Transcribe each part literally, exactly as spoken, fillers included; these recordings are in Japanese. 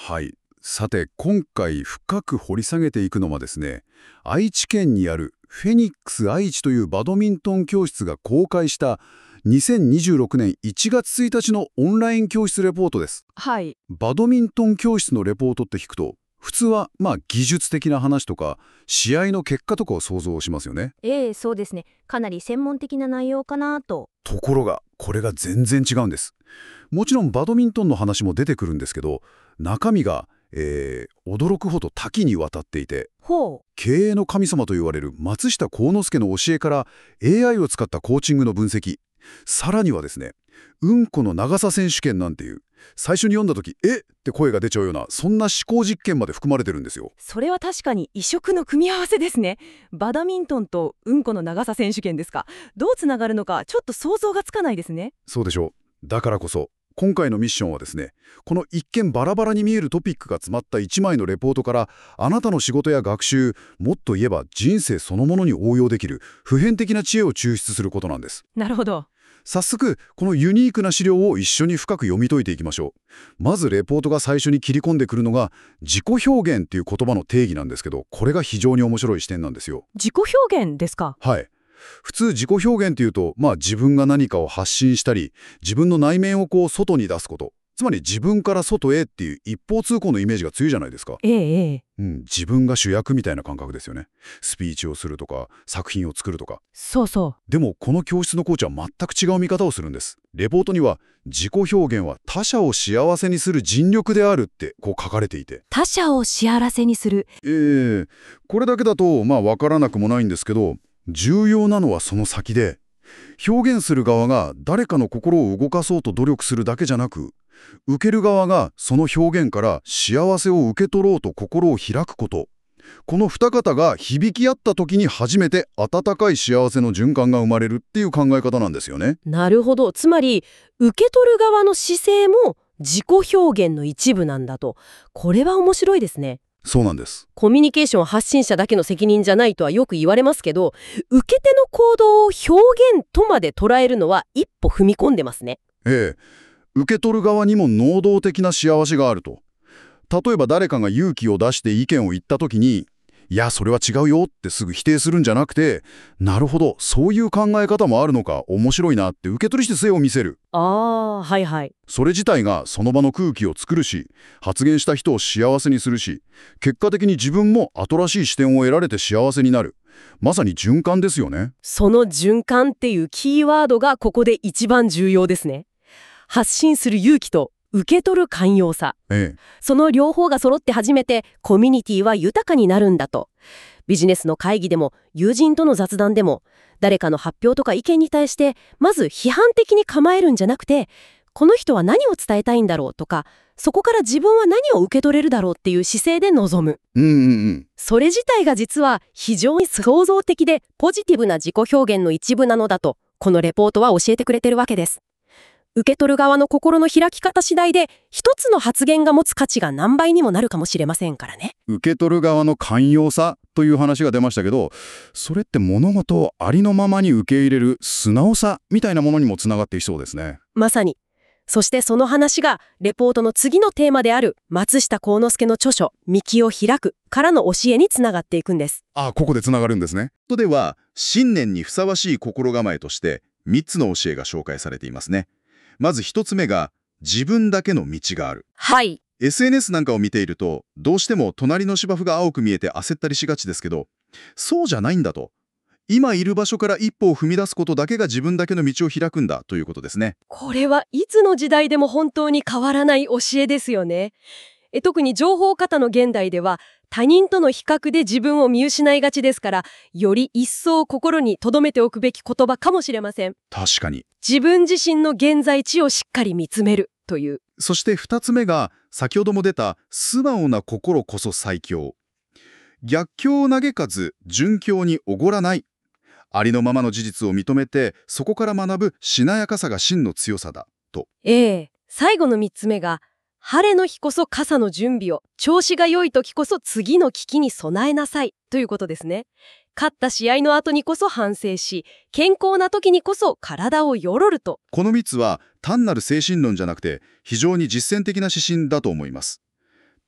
はい。さて、今回深く掘り下げていくのはですね、愛知県にあるフェニックス愛知というバドミントン教室が公開したにせんにじゅうろくねんいちがつついたちのオンライン教室レポートです。 はい。 バドミントン教室のレポートって聞くと、普通はまあ技術的な話とか、試合の結果とかを想像しますよね。 ええ、そうですね。かなり専門的な内容かなと。 ところが、これが全然違うんです。もちろんバドミントンの話も出てくるんですけど、中身が、えー驚くほど多岐にわたっていて、 ほう。 経営の神様と言われる松下幸之助の教えから エーアイ を使ったコーチングの分析、さらにはですね、うんこの長さ選手権なんていう、最初に読んだ時、えって声が出ちゃうような、そんな思考実験まで含まれてるんですよ。 それは確かに異色の組み合わせですね。バドミントンとうんこの長さ選手権ですか。どうつながるのかちょっと想像がつかないですね。 そうでしょう。だからこそ、今回のミッションはですね、この一見バラバラに見えるトピックが詰まったいちまいのレポートから、あなたの仕事や学習、もっと言えば人生そのものに応用できる普遍的な知恵を抽出することなんです。 なるほど。 早速、このユニークな資料を一緒に深く読み解いていきましょう。まずレポートが最初に切り込んでくるのが、自己表現っていう言葉の定義なんですけど、これが非常に面白い視点なんですよ。 自己表現ですか。 はい。普通自己表現っていうと、まあ自分が何かを発信したり、自分の内面をこう外に出すこと。つまり自分から外へっていう一方通行のイメージが強いじゃないですか。 ええええ。 うん、自分が主役みたいな感覚ですよね。スピーチをするとか、作品を作るとか。 そうそでもこの教室のコーチは全く違う見方をするんです。レポートには自己表現は他者を幸せにする尽力であるってこう書かれていて。 う。他者を幸せにする。 えー、これだけだとまあわからなくもないんですけど、重要なのはその先で、表現する側が誰かの心を動かそうと努力するだけじゃなく、受ける側がその表現から幸せを受け取ろうと心を開くこと。この二方が響き合った時に初めて温かい幸せの循環が生まれるっていう考え方なんですよね。 なるほど。つまり受け取る側の姿勢も自己表現の一部なんだと。これは面白いですね。 そうなんです。 コミュニケーション発信者だけの責任じゃないとはよく言われますけど、受け手の行動を表現とまで捉えるのは一歩踏み込んでますね。 ええ、受け取る側にも能動的な幸せがあると。例えば誰かが勇気を出して意見を言った時に、いやそれは違うよってすぐ否定するんじゃなくて、なるほどそういう考え方もあるのか、面白いなって受け取りして背を見せる。 ああ、はいはい。 それ自体がその場の空気を作るし、発言した人を幸せにするし、結果的に自分も新しい視点を得られて幸せになる。まさに循環ですよね。 その循環っていうキーワードがここで一番重要ですね。発信する勇気と受け取る寛容さ。 ええ、 その両方が揃って初めてコミュニティは豊かになるんだと。ビジネスの会議でも友人との雑談でも誰かの発表とか意見に対してまず批判的に構えるんじゃなくて、この人は何を伝えたいんだろうとか、そこから自分は何を受け取れるだろうっていう姿勢で臨む。 うんうんうん。 それ自体が実は非常に創造的でポジティブな自己表現の一部なのだと、このレポートは教えてくれてるわけです。受け取る側の心の開き方次第で一つの発言が持つ価値が何倍にもなるかもしれませんからね。 受け取る側の寛容さという話が出ましたけど、それって物事をありのままに受け入れる素直さみたいなものにもつながっていそうですね。 まさに。そしてその話がレポートの次のテーマである松下幸之助の著書「幹を開く」からの教えにつながっていくんです。 あ、ここでつながるんですね。 とでは、新年にふさわしい心構えとしてみっつの教えが紹介されていますね。まずひとつめが、自分だけの道がある。 はい。 エスエヌエス なんかを見ていると、どうしても隣の芝生が青く見えて焦ったりしがちですけど、そうじゃないんだと。今いる場所から一歩を踏み出すことだけが自分だけの道を開くんだということですね。 これはいつの時代でも本当に変わらない教えですよね。え特に情報過多の現代では他人との比較で自分を見失いがちですから、より一層心に留めておくべき言葉かもしれません。 確かに。 自分自身の現在地をしっかり見つめるという。 そしてふたつめが、先ほども出た素直な心こそ最強。逆境を嘆かず順境におごらない。ありのままの事実を認めて、そこから学ぶしなやかさが真の強さだと。 ええ。最後のみっつめが、晴れの日こそ傘の準備を、調子が良い時こそ次の危機に備えなさいということですね。勝った試合の後にこそ反省し、健康な時にこそ体をよろると。 このみっつは単なる精神論じゃなくて非常に実践的な指針だと思います。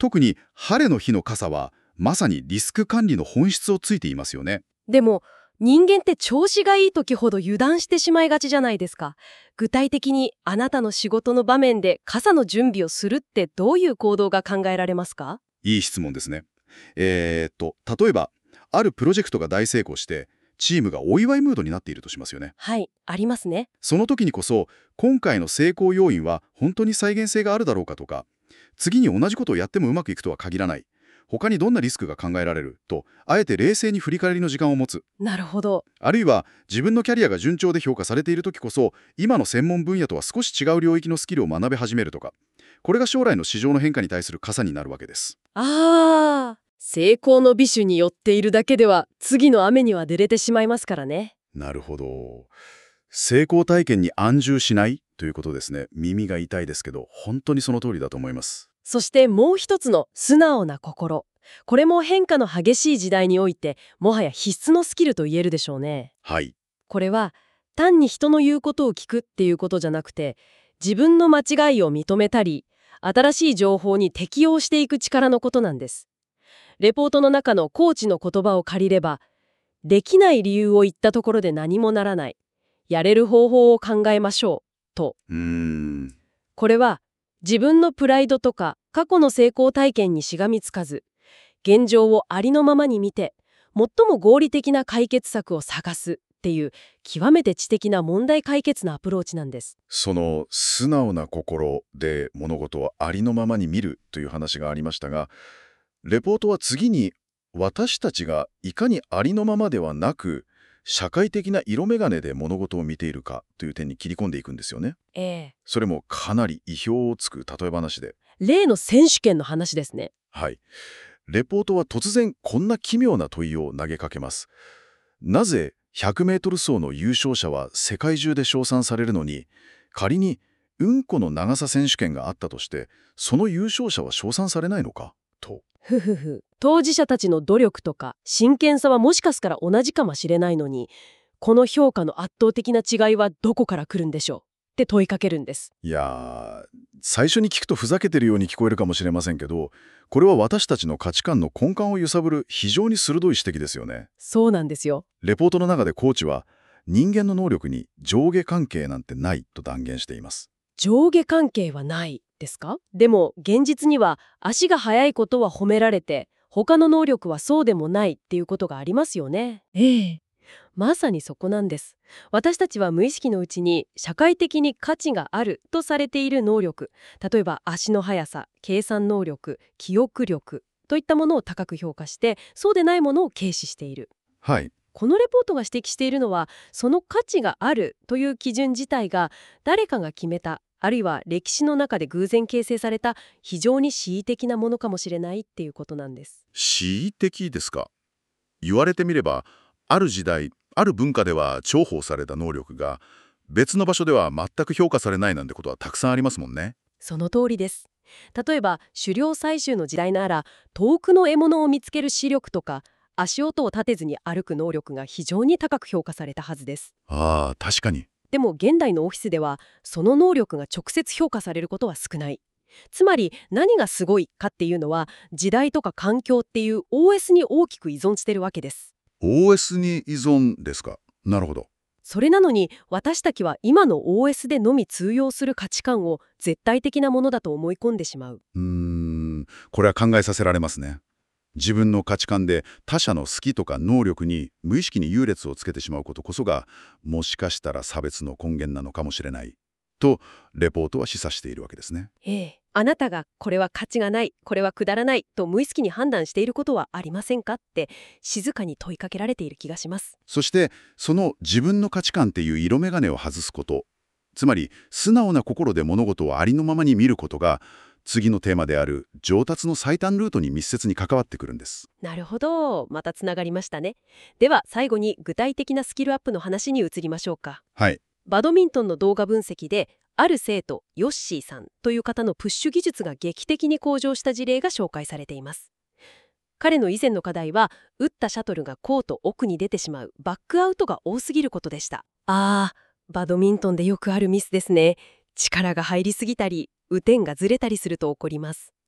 特に晴れの日の傘はまさにリスク管理の本質をついていますよね。 でも人間って調子がいい時ほど油断してしまいがちじゃないですか。具体的にあなたの仕事の場面で傘の準備をするってどういう行動が考えられますか？ いい質問ですね。えーっと例えばあるプロジェクトが大成功してチームがお祝いムードになっているとしますよね。 はい、ありますね。 その時にこそ今回の成功要因は本当に再現性があるだろうかとか、次に同じことをやってもうまくいくとは限らない、他にどんなリスクが考えられると、あえて冷静に振り返りの時間を持つ。 なるほど。 あるいは自分のキャリアが順調で評価されている時こそ今の専門分野とは少し違う領域のスキルを学び始めるとか、これが将来の市場の変化に対する傘になるわけです。 ああ、成功の美酒に寄っているだけでは次の雨には出れてしまいますからね。 なるほど。成功体験に安住しないということですね。耳が痛いですけど本当にその通りだと思います。 そしてもう一つの素直な心。これも変化の激しい時代においてもはや必須のスキルと言えるでしょうね。 はい。 これは単に人の言うことを聞くっていうことじゃなくて、自分の間違いを認めたり、新しい情報に適応していく力のことなんです。レポートの中のコーチの言葉を借りれば、できない理由を言ったところで何もならない。やれる方法を考えましょう。と。 うーん。 これは自分のプライドとか過去の成功体験にしがみつかず、現状をありのままに見て、最も合理的な解決策を探すっていう極めて知的な問題解決のアプローチなんです。 その素直な心で物事をありのままに見るという話がありましたが、レポートは次に私たちがいかにありのままではなく社会的な色眼鏡で物事を見ているかという点に切り込んでいくんですよね。 ええ。 それもかなり意表をつく例え話で。 例の選手権の話ですね。 はい。レポートは突然こんな奇妙な問いを投げかけます。なぜひゃくメートル走の優勝者は世界中で称賛されるのに、仮にうんこの長さ選手権があったとしてその優勝者は称賛されないのかと。 ふふふ。当事者たちの努力とか真剣さはもしかしたら同じかもしれないのに、この評価の圧倒的な違いはどこから来るんでしょうって問いかけるんです。 いやー、最初に聞くとふざけてるように聞こえるかもしれませんけど、これは私たちの価値観の根幹を揺さぶる非常に鋭い指摘ですよね。 そうなんですよ。 レポートの中でコーチは人間の能力に上下関係なんてないと断言しています。 上下関係はないですか？でも現実には足が速いことは褒められて、他の能力はそうでもないっていうことがありますよね。ええ。まさにそこなんです。私たちは無意識のうちに社会的に価値があるとされている能力、例えば足の速さ、計算能力、記憶力といったものを高く評価して、そうでないものを軽視している。 はい。 このレポートが指摘しているのは、その価値があるという基準自体が誰かが決めた、あるいは歴史の中で偶然形成された非常に恣意的なものかもしれないっていうことなんです。 恣意的ですか。言われてみれば、ある時代、ある文化では重宝された能力が別の場所では全く評価されないなんてことはたくさんありますもんね。 その通りです。例えば狩猟採集の時代なら、遠くの獲物を見つける視力とか足音を立てずに歩く能力が非常に高く評価されたはずです。 ああ、確かに。 でも現代のオフィスではその能力が直接評価されることは少ない。つまり何がすごいかっていうのは時代とか環境っていう オーエス に大きく依存してるわけです。 オーエス に依存ですか。なるほど。 それなのに私たちは今の オーエス でのみ通用する価値観を絶対的なものだと思い込んでしまう。 うーん、これは考えさせられますね。自分の価値観で他者の好きとか能力に無意識に優劣をつけてしまうことこそが、もしかしたら差別の根源なのかもしれないとレポートは示唆しているわけですね。 ええ、あなたがこれは価値がない、これはくだらないと無意識に判断していることはありませんかって静かに問いかけられている気がします。 そしてその自分の価値観っていう色眼鏡を外すこと、つまり素直な心で物事をありのままに見ることが、次のテーマである上達の最短ルートに密接に関わってくるんです。 なるほど、またつながりましたね。では最後に具体的なスキルアップの話に移りましょうか。 はい。 バドミントンの動画分析である生徒ヨッシーさんという方のプッシュ技術が劇的に向上した事例が紹介されています。彼の以前の課題は打ったシャトルがコート奥に出てしまうバックアウトが多すぎることでした。あー、バドミントンでよくあるミスですね。力が入りすぎたり雨点がずれたりすると起こります。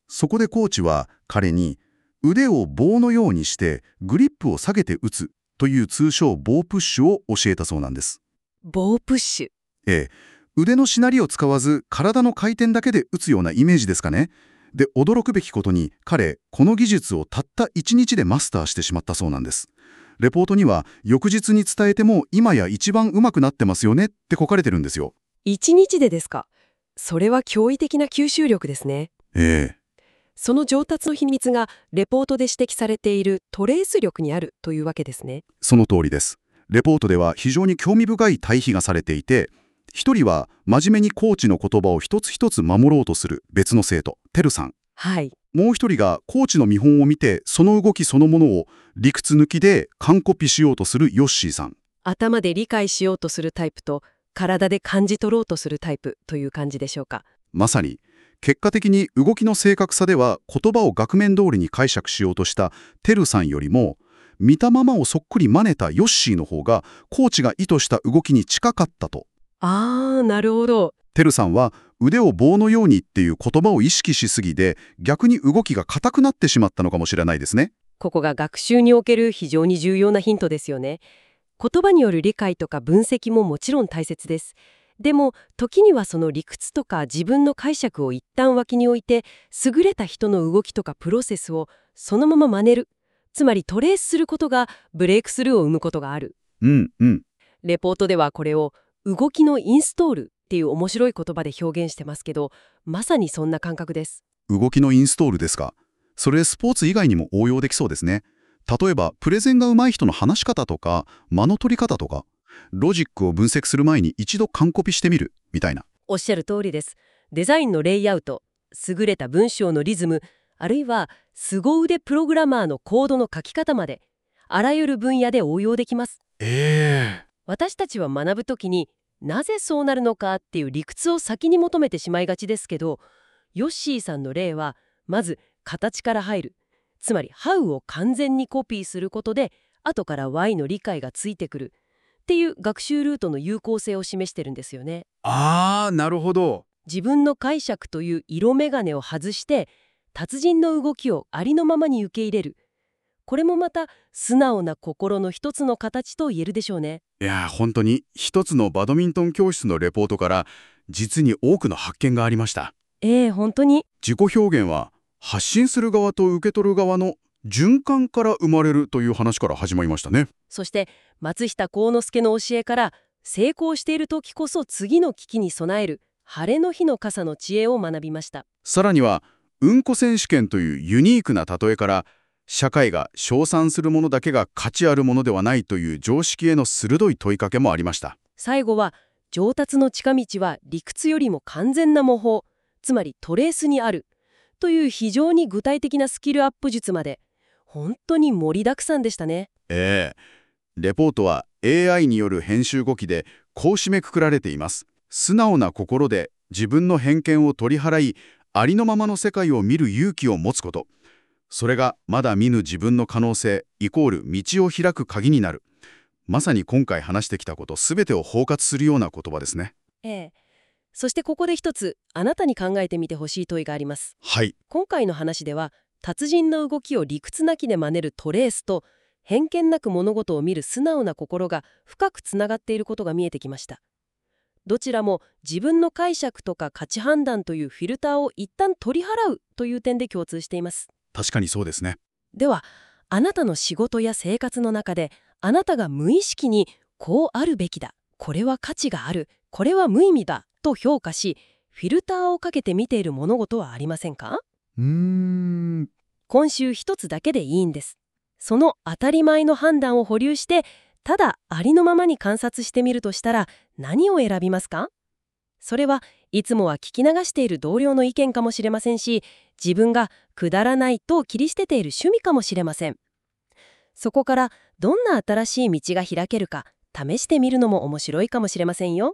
そこでコーチは彼に腕を棒のようにしてグリップを下げて打つという通称棒プッシュを教えたそうなんです。 棒プッシュ。 ええ、腕のしなりを使わず体の回転だけで打つようなイメージですかね。で、驚くべきことに彼、この技術をたったいちにちでマスターしてしまったそうなんです。レポートには翌日に伝えても今や一番上手くなってますよねって書かれてるんですよ。 いちにちでですか。それは驚異的な吸収力ですね。 ええ。 その上達の秘密がレポートで指摘されているトレース力にあるというわけですね。 その通りです。レポートでは非常に興味深い対比がされていて、一人は真面目にコーチの言葉を一つ一つ守ろうとする別の生徒、テルさん。 はい。 もう一人がコーチの見本を見て、その動きそのものを理屈抜きで完コピしようとするヨッシーさん。 頭で理解しようとするタイプと体で感じ取ろうとするタイプという感じでしょうか。 まさに、結果的に動きの正確さでは言葉を額面通りに解釈しようとしたテルさんよりも、見たままをそっくり真似たヨッシーの方がコーチが意図した動きに近かったと。 あー、なるほど。 テルさんは腕を棒のようにっていう言葉を意識しすぎで逆に動きが硬くなってしまったのかもしれないですね。 ここが学習における非常に重要なヒントですよね。言葉による理解とか分析ももちろん大切です。でも時にはその理屈とか自分の解釈を一旦脇に置いて、優れた人の動きとかプロセスをそのまま真似る、つまりトレースすることがブレイクスルーを生むことがある。 うんうん。 レポートではこれを動きのインストールっていう面白い言葉で表現してますけど、まさにそんな感覚です。 動きのインストールですか。それスポーツ以外にも応用できそうですね。例えばプレゼンが上手い人の話し方とか間の取り方とか、ロジックを分析する前に一度完コピしてみるみたいな。 おっしゃる通りです。デザインのレイアウト、優れた文章のリズム、あるいは凄腕プログラマーのコードの書き方まで、あらゆる分野で応用できます。 ええ。 私たちは学ぶときになぜそうなるのかっていう理屈を先に求めてしまいがちですけど、ヨッシーさんの例はまず形から入る、つまり How を完全にコピーすることで後から Why の理解がついてくるっていう学習ルートの有効性を示してるんですよね。 あー、なるほど。 自分の解釈という色眼鏡を外して達人の動きをありのままに受け入れる。これもまた素直な心の一つの形と言えるでしょうね。 いやー、本当に一つのバドミントン教室のレポートから実に多くの発見がありました。 ええ、本当に。 自己表現は発信する側と受け取る側の循環から生まれるという話から始まりましたね。 そして松下幸之助の教えから、成功している時こそ次の危機に備える晴れの日の傘の知恵を学びました。 さらにはうんこ選手権というユニークな例えから、社会が称賛するものだけが価値あるものではないという常識への鋭い問いかけもありました。 最後は上達の近道は理屈よりも完全な模倣、つまりトレースにあるという非常に具体的なスキルアップ術まで、本当に盛りだくさんでしたね。 ええ。レポートは エーアイ による編集語記でこう締めくくられています。素直な心で自分の偏見を取り払い、ありのままの世界を見る勇気を持つこと。それがまだ見ぬ自分の可能性イコール道を開く鍵になる。まさに今回話してきたことすべてを包括するような言葉ですね。 ええ。そしてここで一つあなたに考えてみてほしい問いがあります。 はい。 今回の話では達人の動きを理屈なきで真似るトレースと、偏見なく物事を見る素直な心が深くつながっていることが見えてきました。どちらも自分の解釈とか価値判断というフィルターを一旦取り払うという点で共通しています。 確かにそうですね。 では、あなたの仕事や生活の中であなたが無意識にこうあるべきだ、これは価値がある、これは無意味だと評価し、フィルターをかけて見ている物事はありませんか？ うーん。 今週一つだけでいいんです。その当たり前の判断を保留して、ただありのままに観察してみるとしたら何を選びますか？それはいつもは聞き流している同僚の意見かもしれませんし、自分がくだらないと切り捨てている趣味かもしれません。そこからどんな新しい道が開けるか試してみるのも面白いかもしれませんよ。